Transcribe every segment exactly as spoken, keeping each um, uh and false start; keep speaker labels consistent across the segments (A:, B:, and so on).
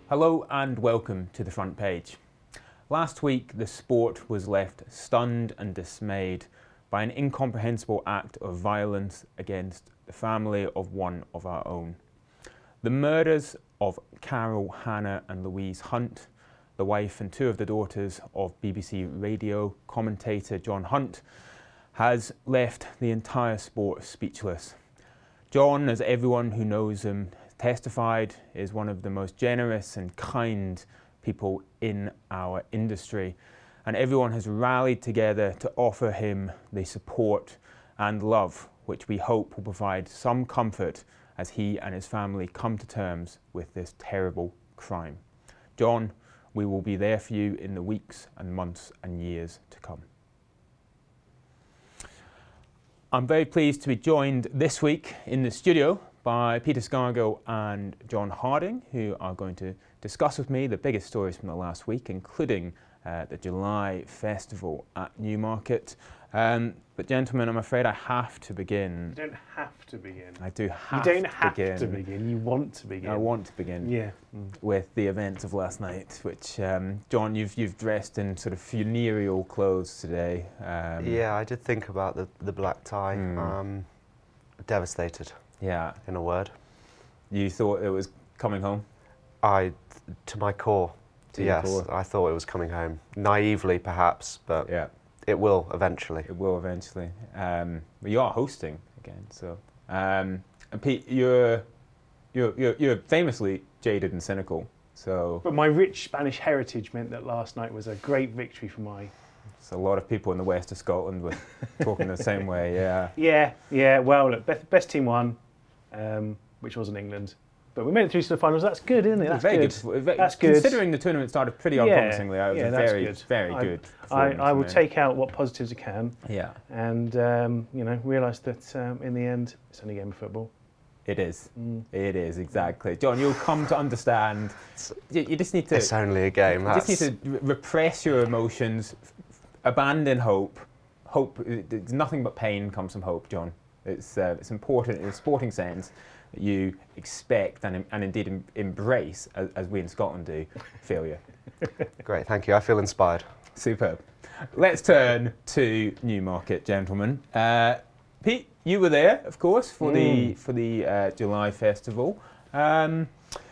A: Hello and welcome to the front page. Last week, the sport was left stunned and dismayed by an incomprehensible act of violence against the family of one of our own. The murders of Carol, Hannah and Louise Hunt, the wife and two of the daughters of B B C radio commentator John Hunt, has left the entire sport speechless. John, as everyone who knows him testified, is one of the most generous and kind people in our industry, and everyone has rallied together to offer him the support and love which we hope will provide some comfort as he and his family come to terms with this terrible crime. John, we will be there for you in the weeks and months and years to come. I'm very pleased to be joined this week in the studio by Peter Scargill and John Harding, who are going to discuss with me the biggest stories from the last week, including uh, the July Festival at Newmarket. Um, but gentlemen, I'm afraid I have to begin.
B: You don't have to begin.
A: I do have
B: You don't
A: to
B: have
A: begin.
B: to begin. You want to begin.
A: I want to begin.
B: Yeah.
A: With the events of last night, which um, John, you've you've dressed in sort of funereal clothes today. Um,
C: yeah, I did think about the the black tie.
A: Mm.
C: Um, devastated,
A: Yeah.
C: in a word.
A: You thought it was coming home?
C: I, to my core,
A: To your
C: yes,
A: core.
C: I thought it was coming home. Naively, perhaps, but
A: Yeah.
C: it will eventually.
A: It will eventually. Um, but you are hosting again, so. Um, and Pete, you're, you're you're you're famously jaded and cynical. So,
B: But my rich Spanish heritage meant that last night was a great victory for my...
A: so a lot of people in the west of Scotland were talking the same way. Yeah.
B: Yeah, yeah, well, look, best, best team won, um, which wasn't England. But we made it through to the finals. That's good, isn't it? That's
A: very
B: good.
A: good. Very-
B: That's good.
A: Considering the tournament started pretty
B: Yeah,
A: unpromisingly, it was
B: yeah,
A: a
B: that's
A: very,
B: good.
A: very
B: I-
A: good.
B: I,
A: performance
B: I will
A: from there.
B: take out what positives I can
A: Yeah,
B: and, um, you know, realise that um, in the end, it's only a game of football.
A: it is.
B: Mm.
A: It is, exactly. John, you'll come to understand. You, you just need to.
C: It's only a game.
A: You
C: That's,
A: just need to re- repress your emotions, f- abandon hope. Hope, uh, there's nothing but pain comes from hope, John. It's uh, it's important in a sporting sense that you expect and, and indeed em- embrace, as, as we in Scotland do, failure.
C: Great, thank you. I feel inspired.
A: Superb. Let's turn to Newmarket, gentlemen. Uh, Pete, you were there, of course, for the
B: Mm.
A: for the uh, July Festival. Um,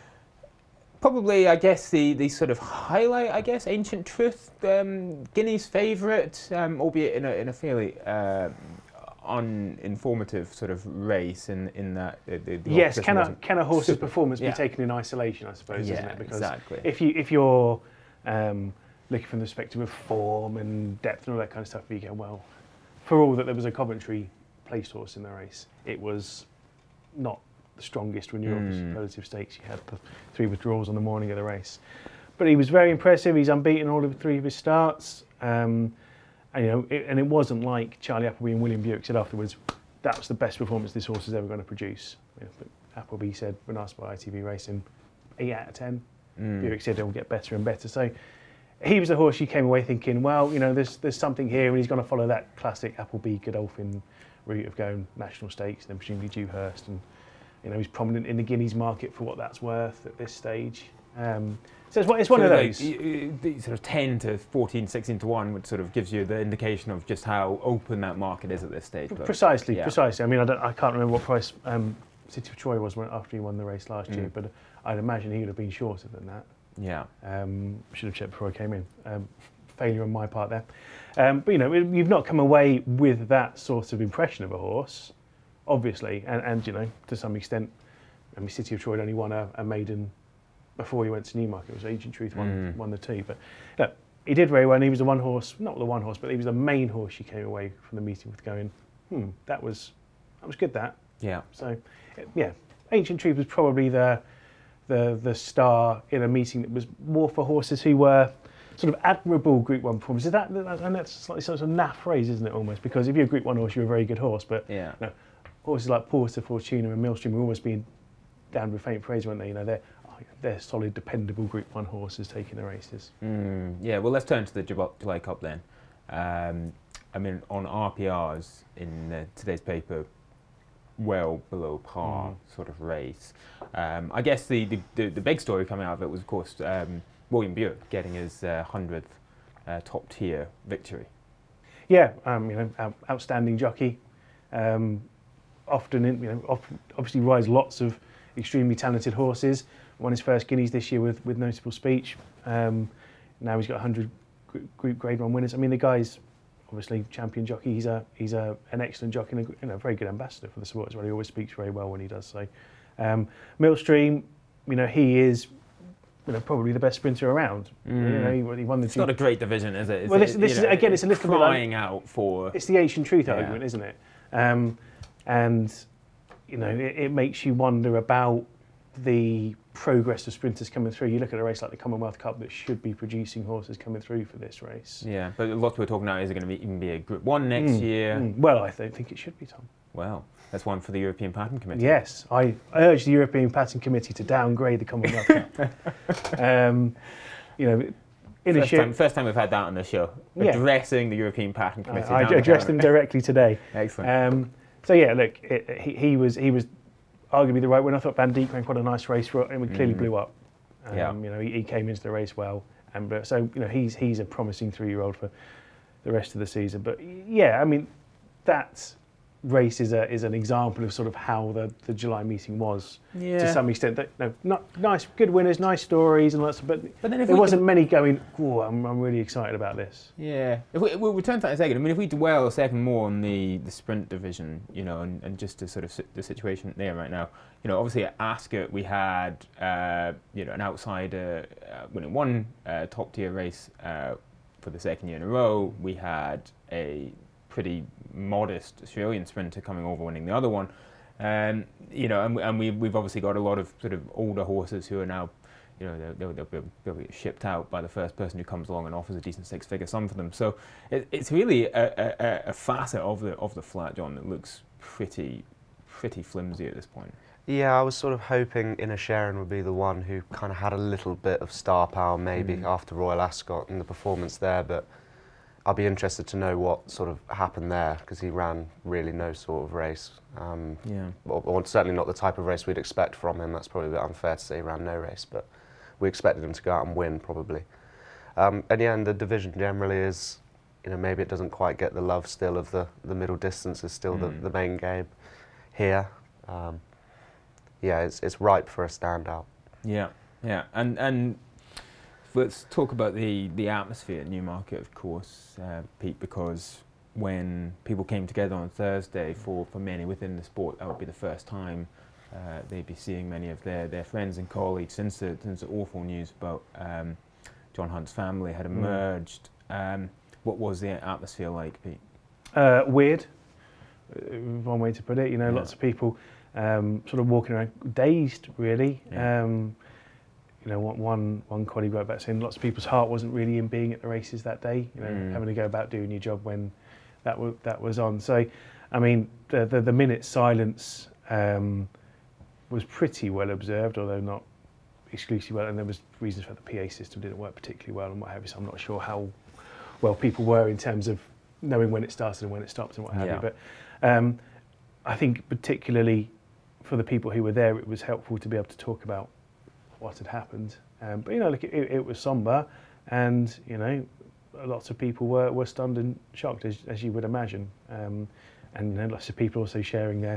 A: probably, I guess, the, the sort of highlight, I guess, Ancient Truth, um, Guinea's favourite, um, albeit in a in a fairly uh, uninformative sort of race in in that. Uh, the, the
B: Yes,
A: opposition
B: can a,
A: wasn't
B: can a horse's
A: super-
B: performance
A: yeah.
B: be taken in isolation, I suppose, isn't
A: Yeah,
B: it? Because
A: exactly.
B: if you if you're um, looking from the perspective of form and depth and all that kind of stuff, you go, well, for all that there was a Coventry placed horse in the race, it was not the strongest when you're
A: Mm.
B: obviously relative stakes. You had the three withdrawals on the morning of the race, but he was very impressive. He's unbeaten all of three of his starts, um, and you know, it, and it wasn't like Charlie Appleby and William Buick said afterwards, that was the best performance this horse is ever going to produce. You know, but Appleby said, when asked by I T V Racing, eight out of ten.
A: Mm.
B: Buick said it'll get better and better. So he was the horse you came away thinking, well, you know, there's there's something here, and he's going to follow that classic Appleby Godolphin route of going national stakes, and then presumably Dewhurst, and you know, he's prominent in the Guineas market for what that's worth at this stage. Um, so it's, one- it's one
A: So
B: of
A: like,
B: those.
A: y- y- the sort of ten to fourteen, sixteen to one, which sort of gives you the indication of just how open that market is at this stage. But
B: Precisely,
A: yeah.
B: precisely. I mean, I, don't, I can't remember what price um, City of Troy was when, after he won the race last
A: Mm.
B: year, but I'd imagine he would have been shorter than that.
A: Yeah.
B: Um, should have checked before I came in. Um, failure on my part there. Um, but you know, you've not come away with that sort of impression of a horse, obviously, and, and you know, to some extent, I mean, City of Troy only won a, a maiden before he went to Newmarket. It was Ancient Truth won,
A: Mm.
B: won the two, but look, he did very well, and he was the one horse, not the one horse, but he was the main horse you came away from the meeting with going, hmm, that was that was good. That
A: Yeah.
B: so, yeah, Ancient Truth was probably the the the star in a meeting that was more for horses who were sort of admirable Group One performers. Is that, and that's slightly sort of naff phrase, isn't it? Almost, because if you're a Group One horse, you're a very good horse. But
A: Yeah.
B: you know, horses like Porter, Fortuna, and Millstream were almost being down with faint praise, weren't they? You know, they're oh, they're solid, dependable Group One horses taking the races.
A: Mm, yeah. Well, let's turn to the Jul- July Cup then. Um, I mean, on R P Rs in uh, today's paper, well below par
B: Mm.
A: sort of race. Um, I guess the, the, the, the big story coming out of it was, of course, um, William Buick getting his uh, hundredth uh, top tier victory.
B: Yeah, um, you know, out, outstanding jockey. Um, often, in, you know, off, obviously rides lots of extremely talented horses. Won his first Guineas this year with, with notable speech. Um, now he's got one hundred Group Grade One winners. I mean, the guy's obviously champion jockey. He's a he's a an excellent jockey and a, you know, a very good ambassador for the sport as well. He always speaks very well when he does so. Um, Millstream, you know, he is, you know, probably the best sprinter around.
A: Mm.
B: You know, he, he won the.
A: It's not a great division, is it? It's,
B: well, this,
A: it,
B: this is
A: know,
B: again, it's a little bit
A: crying
B: like,
A: out for.
B: It's the ancient truth
A: Yeah.
B: argument, isn't it? Um, and you know, it, it makes you wonder about the progress of sprinters coming through. You look at a race like the Commonwealth Cup that should be producing horses coming through for this race.
A: Yeah, but a lot we're talking about is it going to be even be a Group One next
B: Mm,
A: year?
B: mm. Well, I th- think it should be, Tom.
A: Well, that's one for the European Patent Committee.
B: Yes, I, I urge the European Patent Committee to downgrade the Commonwealth Cup. um, you know, in a
A: First
B: show,
A: time, first time we've had that on the show.
B: Yeah.
A: Addressing the European Patent Committee.
B: I, I
A: down the
B: addressed
A: counter.
B: them directly today.
A: Excellent.
B: Um, so yeah, look, it, he, he was he was arguably the right winner. I thought Van Dijk ran quite a nice race for it, and it clearly
A: Mm.
B: blew up. Um,
A: Yeah.
B: You know, he, he came into the race well, and but, so you know he's he's a promising three-year-old for the rest of the season. But yeah, I mean, that race is a is an example of sort of how the, the July meeting was
A: yeah.
B: to some extent. That no, not nice, good winners, nice stories, and lots. Of, but
A: But then if
B: there
A: we
B: wasn't many going. Oh, I'm I'm really excited about this.
A: Yeah, if we, we'll return to that in a second. I mean, if we dwell a second more on the, the sprint division, you know, and, and just to sort of si- the situation there right now, you know, obviously at Ascot we had, uh, you know, an outsider uh, winning one uh, top tier race uh, for the second year in a row. We had a pretty modest Australian sprinter coming over winning the other one. Um, you know, and, and we, we've obviously got a lot of sort of older horses who are now, you know, they'll, they'll, they'll, they'll be shipped out by the first person who comes along and offers a decent six-figure sum for them. So it, it's really a, a, a facet of the of the flat, John, that looks pretty pretty flimsy at this point.
C: Yeah, I was sort of hoping Inner Sharon would be the one who kind of had a little bit of star power maybe
A: Mm.
C: after Royal Ascot and the performance there, but I'll be interested to know what sort of happened there because he ran really no sort of race. Um,
A: Yeah.
C: or, or certainly not the type of race we'd expect from him. That's probably a bit unfair to say he ran no race, but we expected him to go out and win probably. Um, and yeah, and the division generally is, you know, maybe it doesn't quite get the love still of the, the middle distance is still
A: Mm.
C: the, the main game here. Um, yeah, it's it's ripe for a standout.
A: Yeah, yeah, and and let's talk about the the atmosphere at Newmarket, of course, uh, Pete, because when people came together on Thursday, for, for many within the sport, that would be the first time uh, they'd be seeing many of their, their friends and colleagues since the since the awful news about um, John Hunt's family had emerged. Mm. Um, what was the atmosphere like, Pete?
B: Uh, weird, uh, one way to put it. You know,
A: Yeah.
B: lots of people um, sort of walking around dazed, really.
A: Yeah.
B: Um, you know, one, one, one colleague wrote back saying lots of people's heart wasn't really in being at the races that day. You know,
A: Mm.
B: having to go about doing your job when that w- that was on. So, I mean, the the, the minute silence um, was pretty well observed, although not exclusively well. And there was reasons for the P A system didn't work particularly well and what have you. So I'm not sure how well people were in terms of knowing when it started and when it stopped and what have
A: Yeah.
B: you. But um, I think particularly for the people who were there, it was helpful to be able to talk about what had happened. Um, but, you know, look, it, it was sombre and, you know, lots of people were, were stunned and shocked, as, as you would imagine. Um, and you know, lots of people also sharing their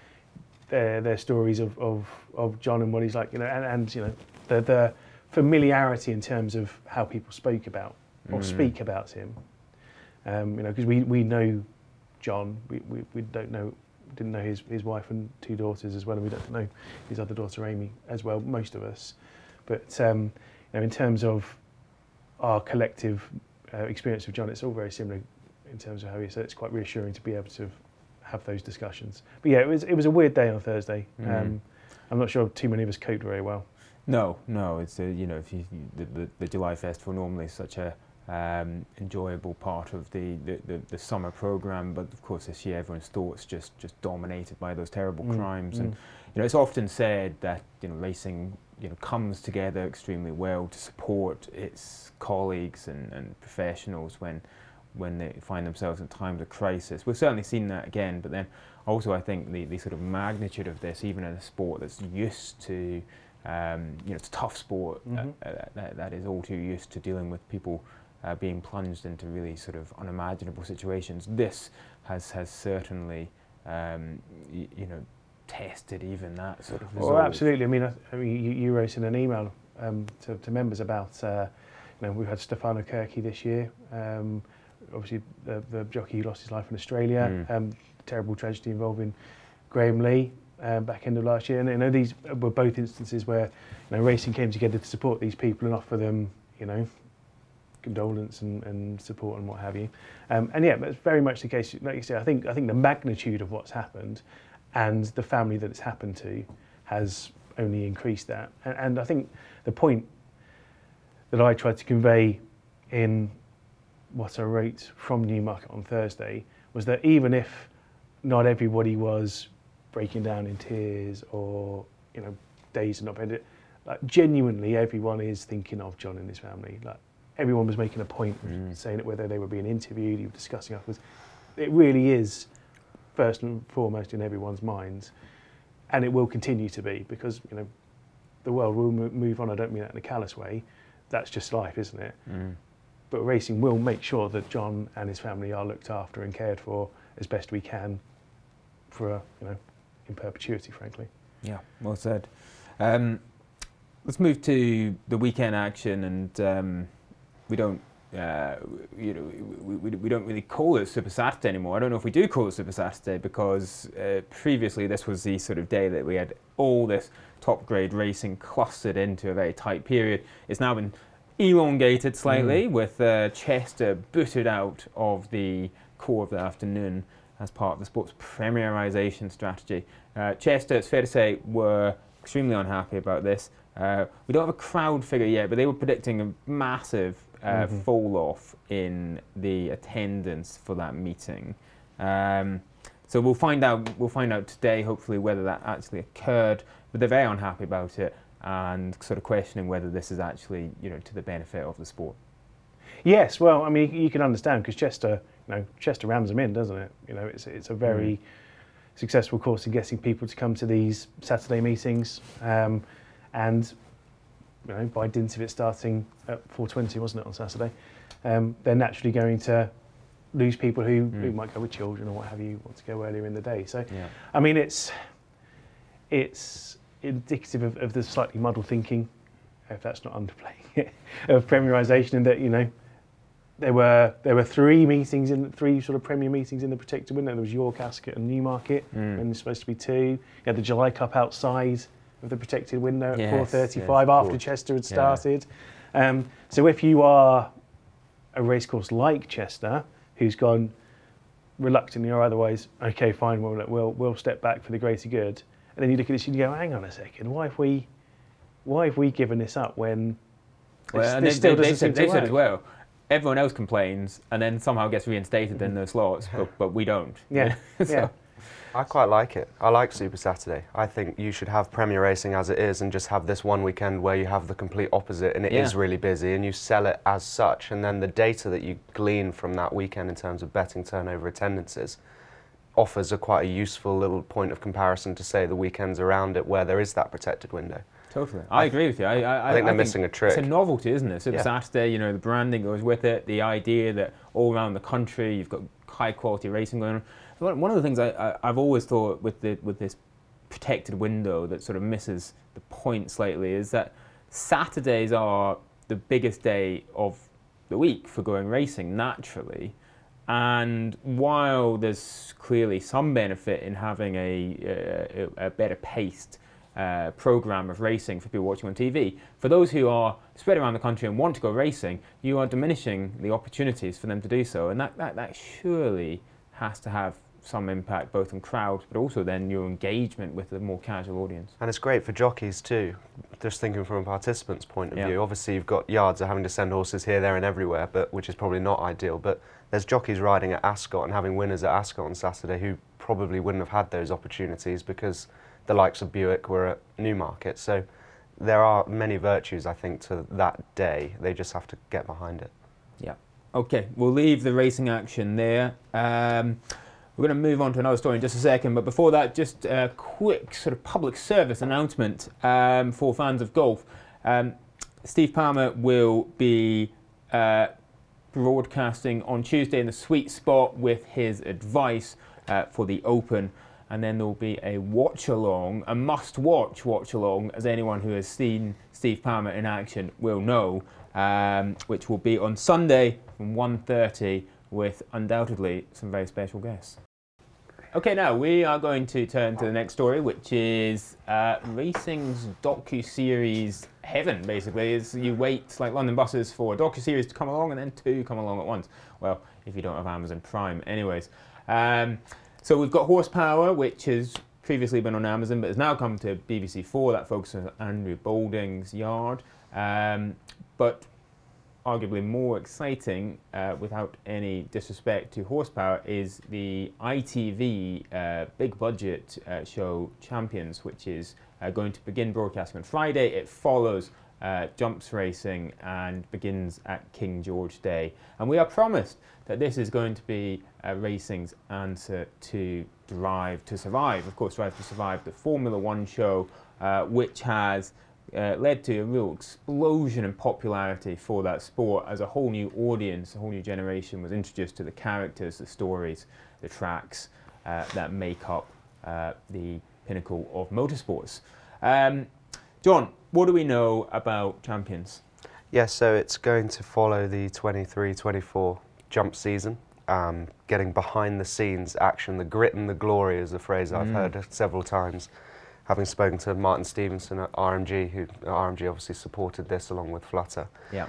B: their, their stories of, of, of John and what he's like, you know, and, and you know, the, the familiarity in terms of how people spoke about or
A: Mm.
B: speak about him. Um, you know, because we, we know John, we, we, we don't know, didn't know his, his wife and two daughters as well, and we don't know his other daughter Amy as well, most of us. But um, you know, in terms of our collective uh, experience of John, it's all very similar in terms of how he. So it's quite reassuring to be able to have those discussions. But yeah, it was it was a weird day on Thursday.
A: Mm.
B: Um, I'm not sure too many of us coped very well.
A: No, no, it's a, you know, if you, you, the, the, the July Festival normally is such a um, enjoyable part of the, the, the, the summer programme, but of course this year everyone's thoughts just, just dominated by those terrible
B: Mm,
A: crimes.
B: mm.
A: And you know, it's often said that, you know, racing, you know, comes together extremely well to support its colleagues and, and professionals when when they find themselves in times of crisis. We've certainly seen that again, but then also I think the, the sort of magnitude of this, even in a sport that's used to, um, you know, it's a tough sport, mm-hmm. uh, uh, that, that is all too used to dealing with people uh, being plunged into really sort of unimaginable situations. This has, has certainly, um, y- you know, tested even that sort of resolve.
B: Well, absolutely. I mean, I, I mean you, you wrote in an email um, to, to members about, uh, you know, we've had Stefano Kirky this year, um, obviously the, the jockey who lost his life in Australia, mm. um, terrible tragedy involving Graham Lee uh, back end of last year. And you know, these were both instances where, you know, racing came together to support these people and offer them, you know, condolence and, and support and what have you. Um, and yeah, that's very much the case. Like you say, I think I think the magnitude of what's happened and the family that it's happened to has only increased that. And, and I think the point that I tried to convey in what I wrote from Newmarket on Thursday was that even if not everybody was breaking down in tears or, you know, dazed and upended, like genuinely everyone is thinking of John and his family. Like everyone was making a point of mm. saying it, whether they were being interviewed, you were discussing afterwards. It really is first and foremost in everyone's minds, and it will continue to be, because, you know, the world will move on. I don't mean that in a callous way. That's just life, isn't it? Mm. But racing will make sure that John and his family are looked after and cared for as best we can for, a, you know, in perpetuity, frankly.
A: Yeah, well said. Um, let's move to the weekend action, and um, we don't, uh, you know, we, we, we don't really call it Super Saturday anymore. I don't know if we do call it Super Saturday, because uh, previously this was the sort of day that we had all this top grade racing clustered into a very tight period. It's now been elongated slightly, mm. with uh, Chester booted out of the core of the afternoon as part of the sport's premierisation strategy. Uh, Chester, it's fair to say, were extremely unhappy about this. Uh, we don't have a crowd figure yet, but they were predicting a massive uh, mm-hmm. fall off in the attendance for that meeting. Um, so we'll find out. We'll find out today, hopefully, whether that actually occurred. But they're very unhappy about it, and sort of questioning whether this is actually, you know, to the benefit of the sport.
B: Yes, well, I mean, you can understand, because Chester, you know, Chester rams them in, doesn't it? You know, it's it's a very mm. successful course in getting people to come to these Saturday meetings, um, and you know, by dint of it starting at four twenty, wasn't it, on Saturday, um, they're naturally going to lose people who, mm. who might go with children or what have you, want to go earlier in the day. So, yeah. I mean, it's it's indicative of, of the slightly muddled thinking, if that's not underplaying it, of premierisation, and that, you know, there were there were three meetings in three sort of Premier meetings in the protected window. There was York, Ascot, and Newmarket, mm. and there's supposed to be two. You had the July Cup outside of the protected window at yes, four thirty-five yes, after cool. Chester had started. Yeah. Um, so if you are a racecourse like Chester, who's gone reluctantly or otherwise, okay, fine, we'll we'll we'll step back for the greater good, and then you look at this and you go, hang on a second, why have we why have we given this up when
A: well, this,
B: and
A: this
B: they,
A: still
B: they,
A: doesn't
B: they
A: seem
B: said,
A: to
B: they
A: said
B: work.
A: as well, everyone else complains and then somehow gets reinstated in those slots, but, but we don't.
B: Yeah,
A: so.
B: yeah.
C: I quite like it. I like Super Saturday. I think you should have Premier racing as it is and just have this one weekend where you have the complete opposite and it yeah. is really busy, and you sell it as such, and then the data that you glean from that weekend in terms of betting turnover attendances offers a quite a useful little point of comparison to say the weekends around it where there is that protected window.
A: Totally. I, I agree with you. I, I,
C: I think they're
A: I
C: missing
A: think
C: a trick.
A: It's a novelty, isn't it? Super
C: yeah.
A: Saturday, you know, the branding goes with it, the idea that all around the country you've got high quality racing going on. One of the things I, I, I've always thought with the with this protected window that sort of misses the point slightly is that Saturdays are the biggest day of the week for going racing naturally. And while there's clearly some benefit in having a, a, a better paced uh, program of racing for people watching on T V, for those who are spread around the country and want to go racing, you are diminishing the opportunities for them to do so. And that, that, that surely has to have some impact both on crowds, but also then your engagement with the more casual audience.
C: And it's great for jockeys too, just thinking from a participant's point of
A: yeah.
C: view. Obviously you've got yards are having to send horses here, there and everywhere, but which is probably not ideal, but there's jockeys riding at Ascot and having winners at Ascot on Saturday who probably wouldn't have had those opportunities because the likes of Buick were at Newmarket. So there are many virtues, I think, to that day. They just have to get behind it.
A: Yeah. Okay, we'll leave the racing action there. Um, we're going to move on to another story in just a second, but before that, just a quick sort of public service announcement um, for fans of golf. Um, Steve Palmer will be uh, broadcasting on Tuesday in the sweet spot with his advice uh, for the Open, and then there will be a watch-along, a must-watch watch-along, as anyone who has seen Steve Palmer in action will know, um, which will be on Sunday from one thirty with undoubtedly some very special guests. Okay, now we are going to turn to the next story, which is uh, racing's docu-series heaven, basically. Is you wait, like London buses, for a docu-series to come along and then two come along at once. Well, if you don't have Amazon Prime. Anyways, um, so we've got Horsepower, which has previously been on Amazon, but has now come to B B C four. That focuses on Andrew Balding's yard. Um, but arguably more exciting, uh, without any disrespect to Horsepower, is the I T V uh, big budget uh, show Champions, which is uh, going to begin broadcasting on Friday. It follows uh, Jumps Racing and begins at King George Day. And we are promised that this is going to be uh, racing's answer to Drive to Survive. Of course, Drive to Survive, the Formula One show, uh, which has Uh, led to a real explosion in popularity for that sport, as a whole new audience, a whole new generation was introduced to the characters, the stories, the tracks uh, that make up uh, the pinnacle of motorsports. Um, John, what do we know about Champions?
C: Yes, so it's going to follow the twenty-three twenty-four jump season, um, getting behind the scenes action. The grit and the glory is a phrase I've
A: Mm.
C: heard several times, having spoken to Martin Stevenson at R M G, who R M G obviously supported this along with Flutter.
A: Yeah.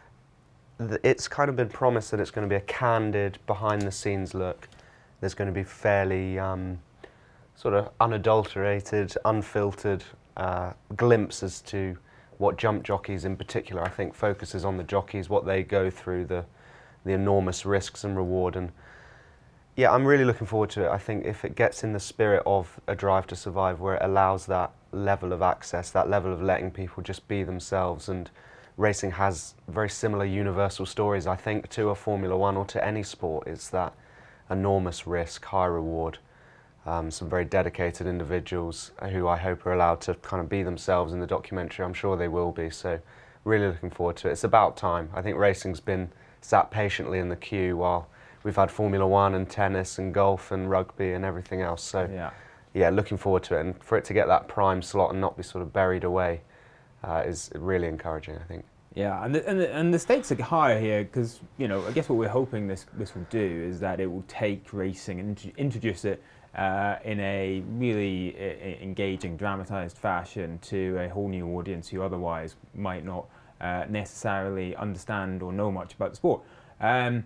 C: It's kind of been promised that it's going to be a candid, behind-the-scenes look. There's going to be fairly um, sort of unadulterated, unfiltered uh, glimpse as to what jump jockeys in particular, I think, focuses on the jockeys, what they go through, the the enormous risks and reward. And yeah, I'm really looking forward to it. I think if it gets in the spirit of a Drive to Survive, where it allows that level of access, that level of letting people just be themselves, and racing has very similar universal stories, I think, to a Formula One or to any sport. It's that enormous risk, high reward, um, some very dedicated individuals who I hope are allowed to kind of be themselves in the documentary. I'm sure they will be, so really looking forward to it. It's about time. I think racing's been sat patiently in the queue while we've had Formula One and tennis and golf and rugby and everything else. So
A: Yeah.
C: yeah, looking forward to it. And for it to get that prime slot and not be sort of buried away uh, is really encouraging, I think.
A: Yeah, and the, and the, and the stakes are higher here because, you know, I guess what we're hoping this this will do is that it will take racing and int- introduce it uh, in a really uh, engaging, dramatised fashion to a whole new audience who otherwise might not uh, necessarily understand or know much about the sport. Um,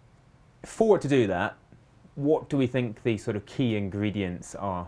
A: for it to do that, what do we think the sort of key ingredients are?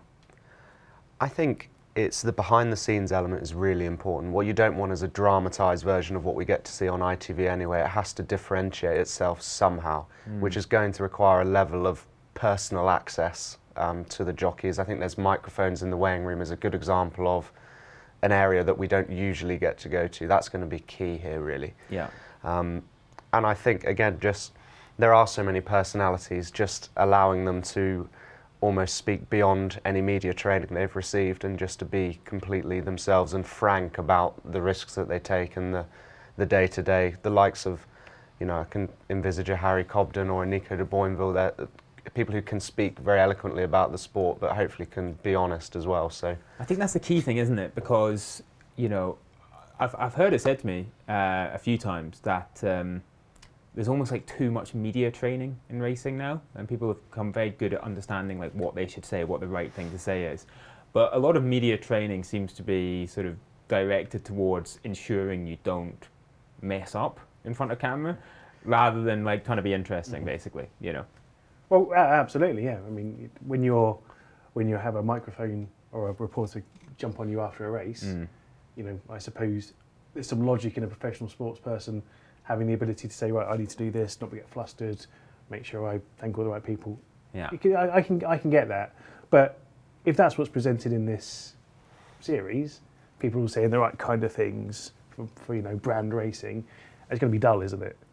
C: I think it's the behind-the-scenes element is really important. What you don't want is a dramatised version of what we get to see on I T V anyway. It has to differentiate itself somehow, mm. which is going to require a level of personal access um, to the jockeys. I think there's microphones in the weighing room is a good example of an area that we don't usually get to go to. That's going to be key here, really.
A: Yeah.
C: Um, and I think, again, just there are so many personalities, just allowing them to almost speak beyond any media training they've received and just to be completely themselves and frank about the risks that they take and the the day-to-day. The likes of, you know, I can envisage a Harry Cobden or a Nico de Boinville, they're people who can speak very eloquently about the sport but hopefully can be honest as well. So
A: I think that's the key thing, isn't it? Because, you know, I've, I've heard it said to me uh, a few times that um, there's almost like too much media training in racing now, and people have become very good at understanding like what they should say, what the right thing to say is. But a lot of media training seems to be sort of directed towards ensuring you don't mess up in front of camera, rather than like trying to be interesting, mm-hmm. basically, you know.
B: Well, uh, absolutely, yeah. I mean, when you're when you have a microphone or a reporter jump on you after a race, mm. you know, I suppose there's some logic in a professional sports person having the ability to say, right, I need to do this, not to get flustered, make sure I thank all the right people.
A: Yeah,
B: can, I, I can I can get that, but if that's what's presented in this series, people will say the right kind of things for, for you know brand racing. It's going to be dull, isn't it?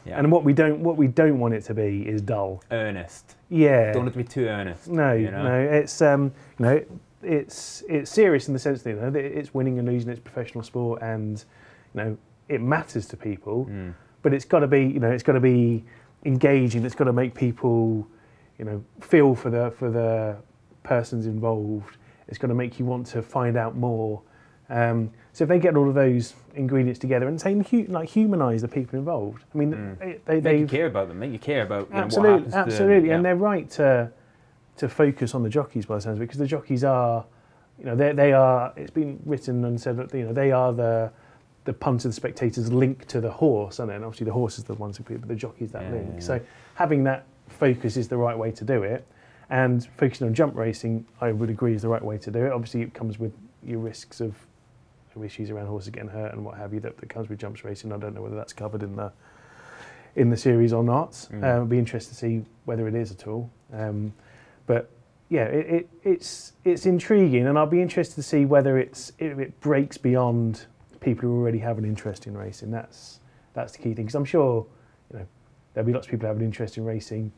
A: Yeah.
B: And what we don't what we don't want it to be is dull.
A: Earnest.
B: Yeah.
A: Don't want it to be too earnest.
B: No,
A: you know?
B: no. It's um, you know, it's it's serious in the sense that, you know, that it's winning and losing, it's professional sport, and you know it matters to people.
A: Mm.
B: But it's got to be, you know, it's got to be engaging. It's got to make people, you know, feel for the for the persons involved. It's got to make you want to find out more. Um, so if they get all of those ingredients together and say, hu- like, humanise the people involved. I mean,
A: Mm.
B: they, they
A: Make you
B: they've
A: care about them. Make you care about you know, what
B: absolutely,
A: happens to them.
B: absolutely, and
A: Yeah.
B: they're right to to focus on the jockeys by the sounds of it, because the jockeys are, you know, they they are. It's been written and said that, you know, they are the the punter, the spectators link to the horse, and then obviously the horse is the ones who, but the jockey is that
A: Yeah,
B: link.
A: yeah, yeah.
B: So having that focus is the right way to do it, and focusing on jump racing, I would agree, is the right way to do it. Obviously, it comes with your risks of of issues around horses getting hurt and what have you that, that comes with jumps racing. I don't know whether that's covered in the in the series or not.
A: Mm.
B: Um, it'd be interesting to see whether it is at all. Um, but yeah, it, it, it's it's intriguing, and I'll be interested to see whether it's it, it breaks beyond people who already have an interest in racing. That's that's the key thing, because I'm sure, you know, there'll be lots of people who have an interest in racing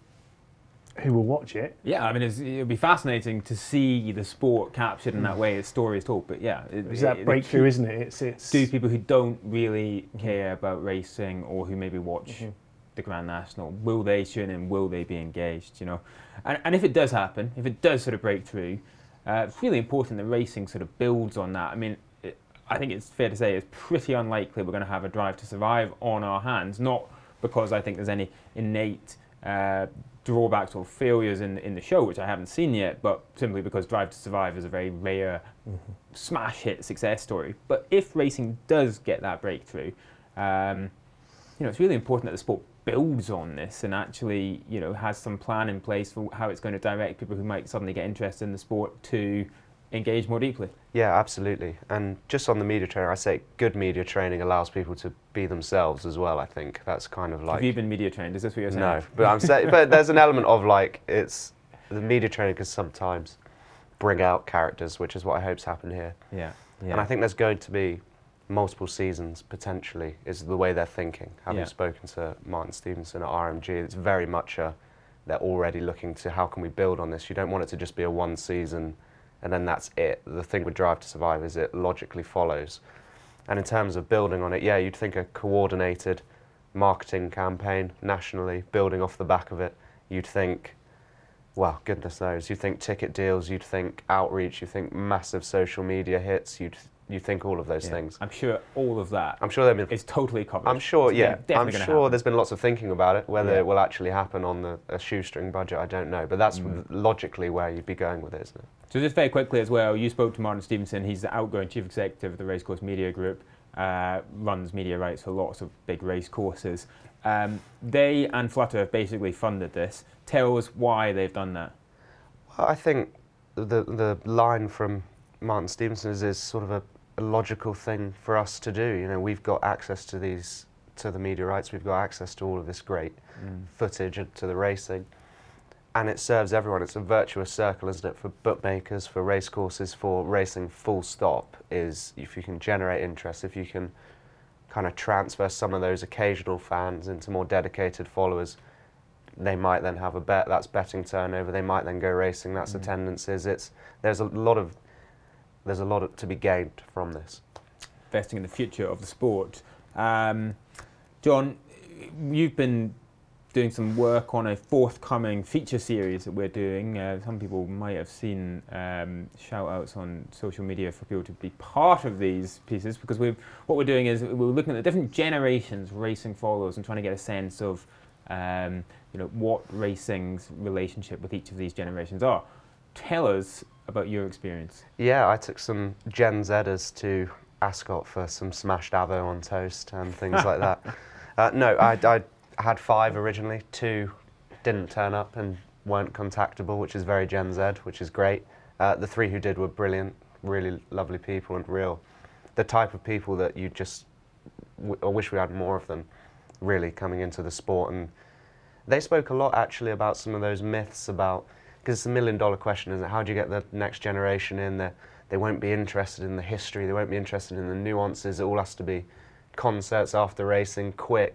B: who will watch it.
A: Yeah, I mean, it's, it'll be fascinating to see the sport captured in that way, its story is told. But yeah, it,
B: It's that
A: it-
B: breakthrough,
A: the key-
B: isn't it? It's it's
A: Do people who don't really care about racing, or who maybe watch
B: Mhm.
A: the Grand National, will they tune in? Will they be engaged? You know, and, and if it does happen, if it does sort of break through, uh, it's really important that racing sort of builds on that. I mean, it, I think it's fair to say it's pretty unlikely we're going to have a Drive to Survive on our hands. Not because I think there's any innate uh, drawbacks or failures in in the show, which I haven't seen yet, but simply because Drive to Survive is a very rare
B: Mhm.
A: smash hit success story. But if racing does get that breakthrough, um, you know, it's really important that the sport builds on this and actually, you know, has some plan in place for how it's going to direct people who might suddenly get interested in the sport to engage more deeply.
C: Yeah, absolutely. And just on the media training, I say good media training allows people to be themselves as well. I think that's kind of like
A: Have you been media trained? Is this what you're saying?
C: no, but I'm saying, but there's an element of like it's the media training can sometimes bring out characters, which is what I hope's happened here.
A: Yeah. yeah.
C: And I think there's going to be multiple seasons potentially, is the way they're thinking. Having
A: Yeah.
C: spoken to Martin Stevenson at R M G, it's very much a, they're already looking to how can we build on this. You don't want it to just be a one season and then that's it. The thing with Drive to Survive is it logically follows. And in terms of building on it, yeah, you'd think a coordinated marketing campaign nationally, building off the back of it. You'd think, well, goodness knows, you'd think ticket deals, you'd think outreach, you'd think massive social media hits, you'd you think all of those
A: Yeah.
C: things.
A: I'm sure all of that
C: I'm sure they've been
A: is totally covered.
C: I'm sure,
A: It's
C: yeah.
A: definitely
C: I'm
A: gonna
C: sure
A: happen.
C: there's been lots of thinking about it. Whether
A: Yeah.
C: it will actually happen on the, a shoestring budget, I don't know. But that's
A: Mm.
C: logically where you'd be going with it, isn't it?
A: So just very quickly as well, you spoke to Martin Stevenson. He's the outgoing chief executive of the Racecourse Media Group, uh, runs media rights for lots of big race courses. Um, they and Flutter have basically funded this. Tell us why they've done that.
C: Well, I think the the line from Martin Stevenson is, is sort of a, a logical thing for us to do. You know, we've got access to these, to the media rights. We've got access to all of this great
A: Mm.
C: footage and to the racing, and it serves everyone. It's a virtuous circle, isn't it? For bookmakers, for racecourses, for racing. Full stop. Is if you can generate interest, if you can kind of transfer some of those occasional fans into more dedicated followers, they might then have a bet. That's betting turnover. They might then go racing. That's
A: Mm.
C: attendances. It's there's a lot of there's a lot to be gained from this.
A: Investing in the future of the sport. Um, John, you've been doing some work on a forthcoming feature series that we're doing. Uh, some people might have seen um, shout outs on social media for people to be part of these pieces, because we've, what we're doing is we're looking at the different generations racing follows and trying to get a sense of um, you know, what racing's relationship with each of these generations are. Tell us about your experience.
C: Yeah, I took some Gen Zers to Ascot for some smashed avo on toast and things like that. Uh, no, I, I had five originally. Two didn't turn up and weren't contactable, which is very Gen Z, which is great. Uh, the three who did were brilliant, really lovely people and real. The type of people that you just, w- I wish we had more of them, really coming into the sport. And they spoke a lot actually about some of those myths about, because it's a million dollar question, isn't it? How do you get the next generation in there? They won't be interested in the history, they won't be interested in the nuances. It all has to be concerts after racing, quick.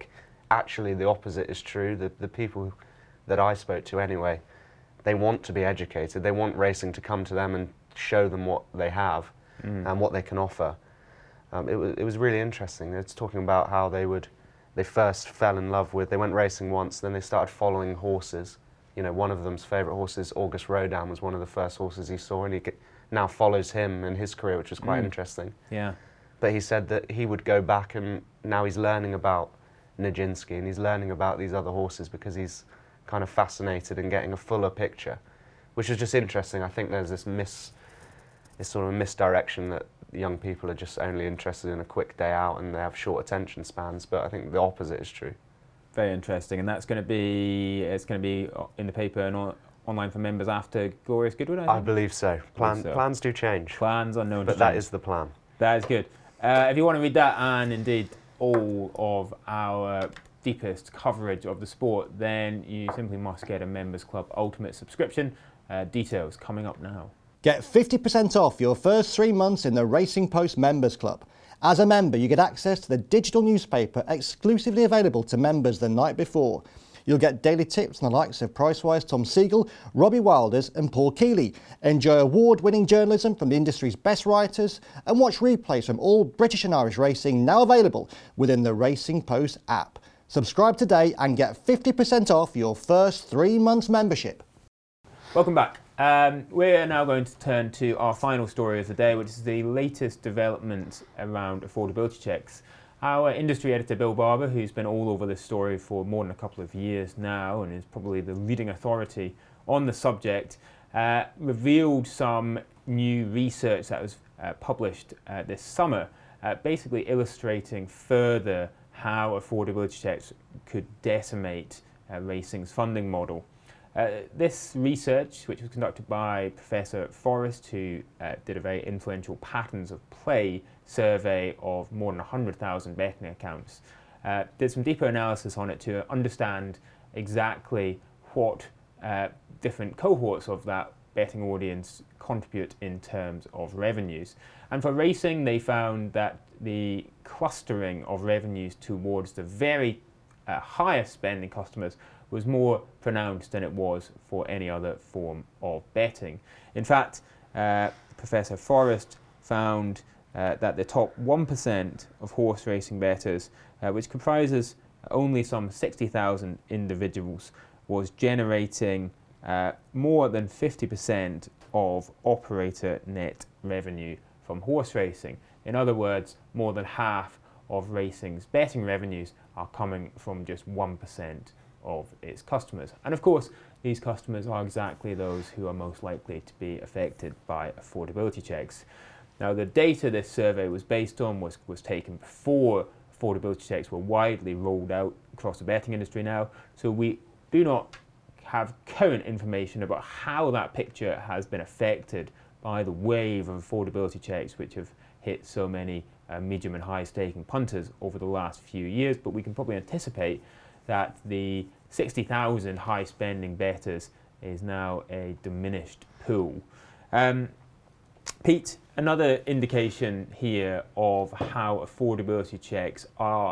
C: actually the opposite is true. The, the people that I spoke to anyway, they want to be educated. They want racing to come to them and show them what they have mm. and what they can offer. Um, it, was, it was really interesting. It's talking about how they would, they first fell in love with, they went racing once, then they started following horses. You know, one of them's favourite horses, August Rodin, was one of the first horses he saw, and he now follows him in his career, which was quite mm. interesting.
A: Yeah.
C: But he said that he would go back, and now he's learning about Nijinsky and he's learning about these other horses because he's kind of fascinated and getting a fuller picture, which is just interesting. I think there's this mis, this sort of misdirection that young people are just only interested in a quick day out and they have short attention spans, but I think the opposite is true.
A: Very interesting, and that's going to be, it's going to be in the paper and on, online for members after Glorious Goodwood, I think?
C: I believe so. Plan,
A: believe so. Plans
C: do change.
A: Plans are known
C: But
A: to
C: that
A: change.
C: is the plan.
A: That is good. Uh, if you want to read that and indeed all of our deepest coverage of the sport, then you simply must get a Members Club Ultimate subscription. Uh, details coming up now.
D: Get fifty percent off your first three months in the Racing Post Members Club. As a member, you get access to the digital newspaper exclusively available to members the night before. You'll get daily tips from the likes of Pricewise Tom Siegel, Robbie Wilders and Paul Keeley. Enjoy award-winning journalism from the industry's best writers and watch replays from all British and Irish racing now available within the Racing Post app. Subscribe today and get fifty percent off your first three months membership.
A: Welcome back. Um, we're now going to turn to our final story of the day, which is the latest development around affordability checks. Our industry editor Bill Barber, who's been all over this story for more than a couple of years now and is probably the leading authority on the subject, uh, revealed some new research that was uh, published uh, this summer, uh, basically illustrating further how affordability checks could decimate uh, racing's funding model. Uh, this research, which was conducted by Professor Forrest, who uh, did a very influential Patterns of Play survey of more than one hundred thousand betting accounts, uh, did some deeper analysis on it to understand exactly what uh, different cohorts of that betting audience contribute in terms of revenues. And for racing, they found that the clustering of revenues towards the very uh, highest spending customers was more pronounced than it was for any other form of betting. In fact, uh, Professor Forrest found uh, that the top one percent of horse racing bettors, uh, which comprises only some sixty thousand individuals, was generating uh, more than fifty percent of operator net revenue from horse racing. In other words, more than half of racing's betting revenues are coming from just one percent of its customers. And of course, these customers are exactly those who are most likely to be affected by affordability checks. Now, the data this survey was based on was, was taken before affordability checks were widely rolled out across the betting industry now, so we do not have current information about how that picture has been affected by the wave of affordability checks which have hit so many uh, medium and high staking punters over the last few years, but we can probably anticipate that the sixty thousand high spending bettors is now a diminished pool. Um, Pete, another indication here of how affordability checks are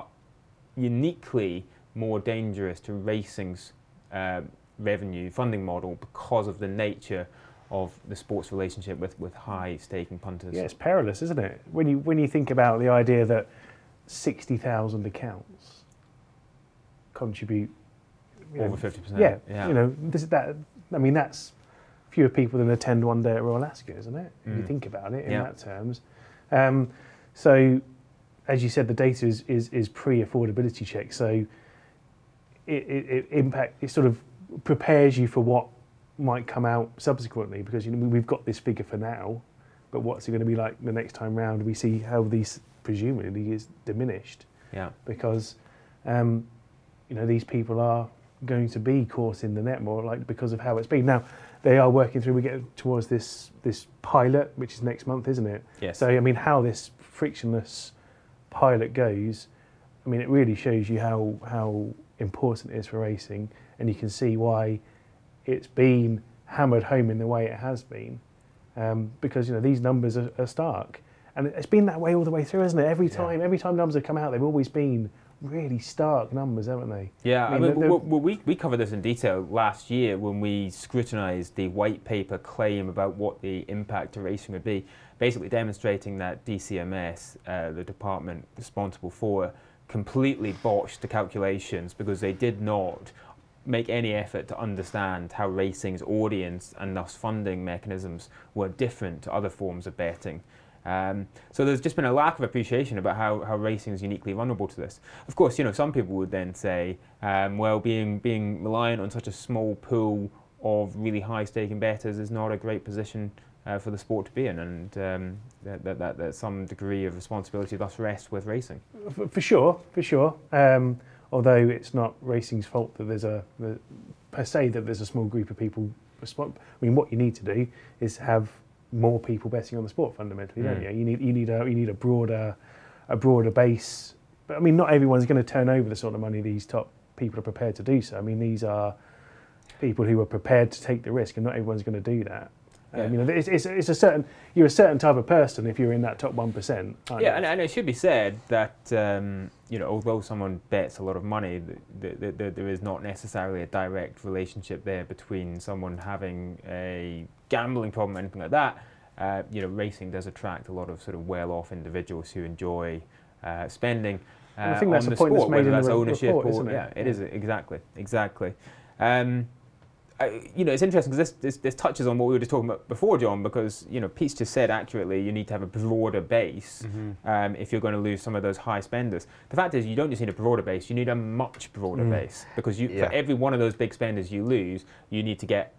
A: uniquely more dangerous to racing's uh, revenue funding model because of the nature of the sport's relationship with, with high staking punters.
B: Yeah, it's perilous, isn't it? When you when you think about the idea that sixty thousand accounts contribute you
A: over
B: know,
A: fifty percent.
B: Yeah,
A: yeah,
B: you know, this, that. I mean, that's fewer people than attend one day at Royal Ascot, isn't it? Mm. If you think about it in
A: yeah.
B: that terms. Um, so, as you said, the data is is, is pre-affordability check. So, it, it, it impact it sort of prepares you for what might come out subsequently, because you know we've got this figure for now, but what's it going to be like the next time round? We see how these presumably is diminished.
A: Yeah.
B: Because. Um, you know, these people are going to be caught in the net more, like because of how it's been. Now, they are working through, we get towards this this pilot, which is next month, isn't it?
A: Yes.
B: So, I mean, how this frictionless pilot goes, I mean, it really shows you how how important it is for racing, and you can see why it's been hammered home in the way it has been, um, because, you know, these numbers are, are stark. And it's been that way all the way through, isn't it? Every time, yeah. every time numbers have come out, they've always been really stark numbers, haven't they?
A: Yeah, I
B: I
A: mean,
B: mean,
A: w- w- we, we covered this in detail last year when we scrutinised the white paper claim about what the impact to racing would be, basically demonstrating that D C M S, uh, the department responsible for, completely botched the calculations because they did not make any effort to understand how racing's audience and thus funding mechanisms were different to other forms of betting. Um, so there's just been a lack of appreciation about how, how racing is uniquely vulnerable to this. Of course, you know, some people would then say, um, well, being being reliant on such a small pool of really high-staking bettors is not a great position uh, for the sport to be in, and um, that, that, that, that some degree of responsibility thus rests with racing.
B: For, for sure, for sure. Um, although it's not racing's fault that there's a, the, per se, that there's a small group of people. Respond- I mean, what you need to do is have more people betting on the sport fundamentally, mm. don't you? You need you need a you need a broader a broader base. But I mean, not everyone's going to turn over the sort of money these top people are prepared to do so. I mean, these are people who are prepared to take the risk, and not everyone's going to do that. Yeah. Um, you know, it's, it's it's a certain you're a certain type of person if you're in that top one percent.
A: Yeah, and, and it should be said that um, you know, although someone bets a lot of money, the, the, the, there is not necessarily a direct relationship there between someone having a gambling problem or anything like that. Uh, you know, racing does attract a lot of sort of well-off individuals who enjoy uh, spending uh,
B: I think that's
A: on
B: the
A: the
B: point
A: sport,
B: that's made
A: whether
B: in
A: that's
B: the
A: ownership
B: report,
A: or
B: isn't it?
A: yeah, it
B: yeah.
A: is exactly, exactly. Um, I, you know, it's interesting because this, this this touches on what we were just talking about before, John, because, you know, Pete's just said accurately you need to have a broader base mm-hmm. um, if you're going to lose some of those high spenders. The fact is you don't just need a broader base, you need a much broader mm. base, because you, yeah. for every one of those big spenders you lose, you need to get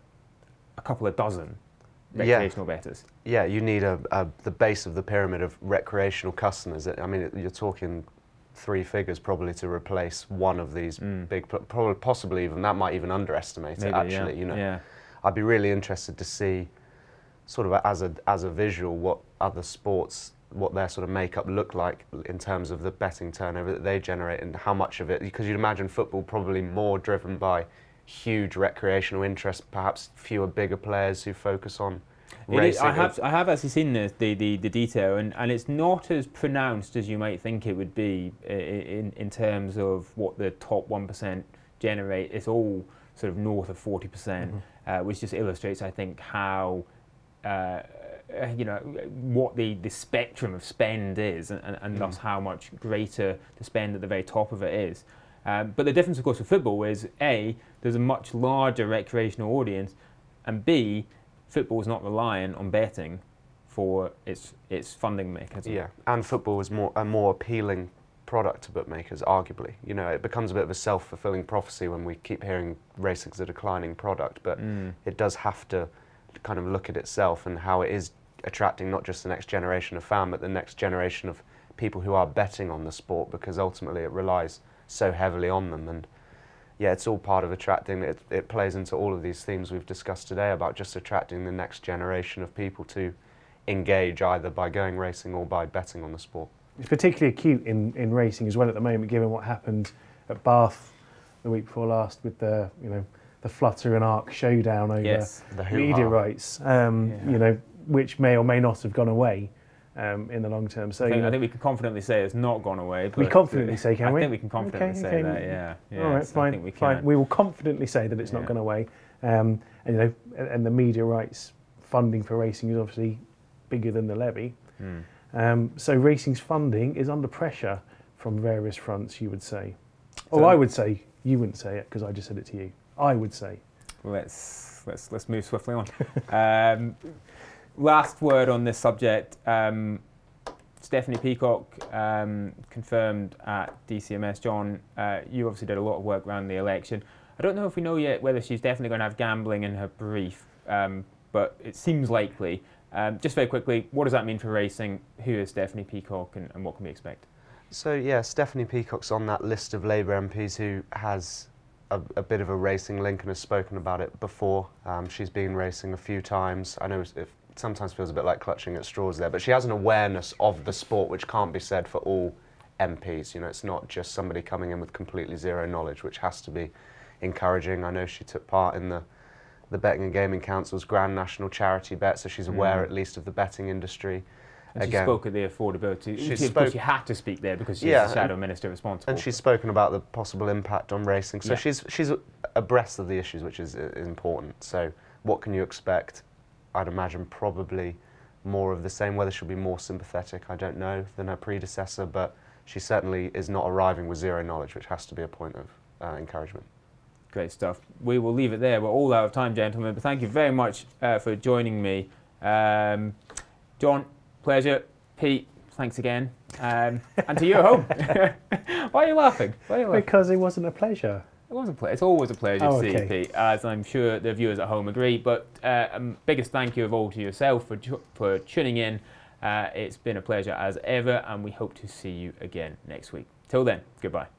A: a couple of dozen recreational yeah. bettors.
C: Yeah, you need a, a the base of the pyramid of recreational customers. I mean, you're talking three figures probably to replace one of these mm. big, probably possibly even, that might even underestimate
A: Maybe,
C: it actually,
A: yeah.
C: you know.
A: Yeah.
C: I'd be really interested to see sort of as a as a visual what other sports, what their sort of makeup look like in terms of the betting turnover that they generate and how much of it, because you'd imagine football probably more driven by huge recreational interest, perhaps fewer bigger players who focus on racing.
A: Is, I have I have actually seen the the, the, the detail, and, and it's not as pronounced as you might think it would be in in terms of what the top one percent generate. It's all sort of north of forty percent, mm-hmm. uh, which just illustrates, I think, how uh, you know what the, the spectrum of spend is, and, and, and mm. thus how much greater the spend at the very top of it is. Um, but the difference, of course, with football is A, there's a much larger recreational audience, and B, football is not reliant on betting for its its funding mechanism.
C: Yeah, and football is more a more appealing product to bookmakers, arguably. You know, it becomes a bit of a self-fulfilling prophecy when we keep hearing racing's a declining product, but mm. it does have to kind of look at itself and how it is attracting not just the next generation of fan, but the next generation of people who are betting on the sport, because ultimately it relies so heavily on them. And yeah, it's all part of attracting, it, it plays into all of these themes we've discussed today about just attracting the next generation of people to engage either by going racing or by betting on the sport.
B: It's particularly acute in, in racing as well at the moment, given what happened at Bath the week before last with the, you know, the Flutter and Arc showdown over
A: yes,
B: the media rights, um, yeah. you know, which may or may not have gone away um, in the long term. So
A: I think,
B: you know,
A: I think we can confidently say it's not gone away.
B: We confidently say, can
A: I
B: we?
A: I think we can confidently
B: okay,
A: say
B: okay.
A: that. Yeah. Yes,
B: All right, fine.
A: I think we can.
B: Fine. We will confidently say that it's yeah. not gone away. Um, and you know, and the media rights funding for racing is obviously bigger than the levy. Mm. Um, so racing's funding is under pressure from various fronts, you would say. Or so I would say, you wouldn't say it because I just said it to you. I would say.
A: Let's let's let's move swiftly on. um, last word on this subject. Um, Stephanie Peacock um, confirmed at D C M S. John, uh, you obviously did a lot of work around the election. I don't know if we know yet whether she's definitely going to have gambling in her brief, um, but it seems likely. Um, just very quickly, what does that mean for racing? Who is Stephanie Peacock, and, and what can we expect?
C: So yeah, Stephanie Peacock's on that list of Labour M Ps who has a, a bit of a racing link and has spoken about it before. Um, she's been racing a few times. I know it sometimes feels a bit like clutching at straws there, but she has an awareness of the sport which can't be said for all M Ps. You know, it's not just somebody coming in with completely zero knowledge, which has to be encouraging. I know she took part in the the Betting and Gaming Council's Grand National Charity Bet, so she's aware mm. at least of the betting industry.
A: And she
C: again,
A: spoke at the affordability.
C: She
A: She, of
C: spoke-
A: course, she had to speak there because she's
C: Yeah,
A: the shadow
C: and-
A: minister responsible.
C: and she's spoken about the possible impact on racing. So
A: Yeah.
C: she's she's abreast of the issues, which is uh, important. So what can you expect? I'd imagine probably more of the same. Whether she'll be more sympathetic, I don't know, than her predecessor, but she certainly is not arriving with zero knowledge, which has to be a point of uh, encouragement.
A: Great stuff. We will leave it there. We're all out of time, gentlemen, but thank you very much uh, for joining me. Um, John, pleasure. Pete, thanks again. Um, and to you at home. Why are you laughing? Why are you laughing?
B: Because it wasn't a pleasure.
A: It was a ple- It's always a pleasure
B: Oh,
A: to see you,
B: okay.
A: Pete, as I'm sure the viewers at home agree. But uh, um, biggest thank you of all to yourself for, tu- for tuning in. Uh, it's been a pleasure as ever, and we hope to see you again next week. Till then, goodbye.